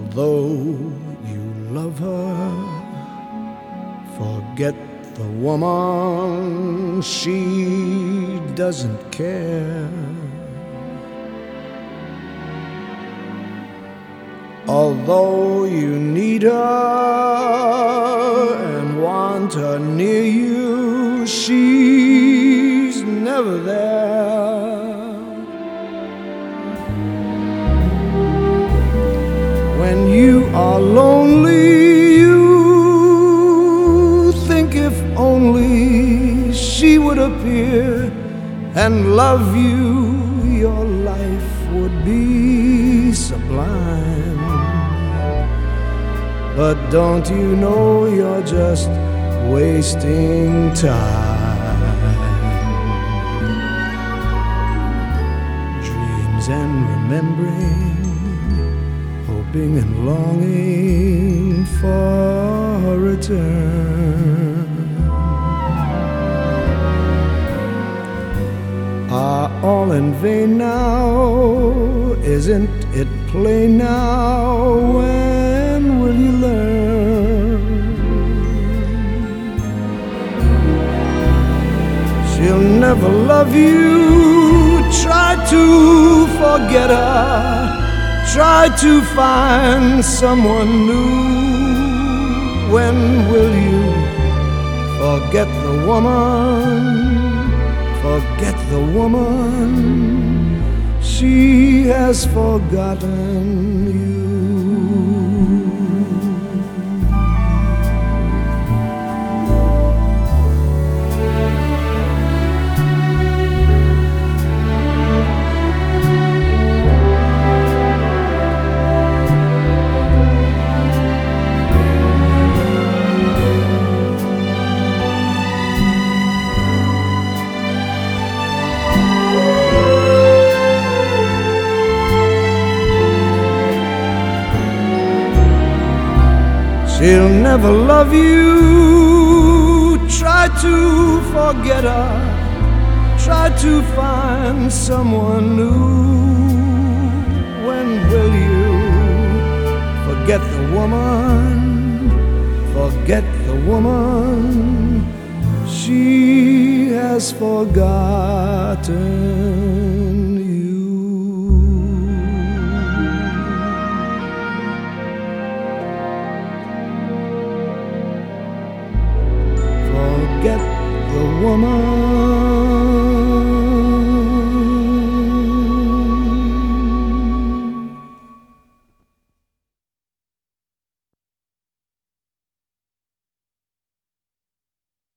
Although you love her, forget the woman, she doesn't care. Although you need her and want her near you, she's never there. When you are lonely, you think if only she would appear and love you, your life would be sublime. But don't you know you're just wasting time? Dreams and remembering, hoping and longing for a return, are all in vain now. Isn't it plain now? When will you learn? She'll never love you. Try to forget her. Try to find someone new. When will you forget the woman? Forget the woman. She has forgotten you. She'll never love you. Try to forget her. Try to find someone new. When will you forget the woman? Forget the woman. She has forgotten you. Forget the woman.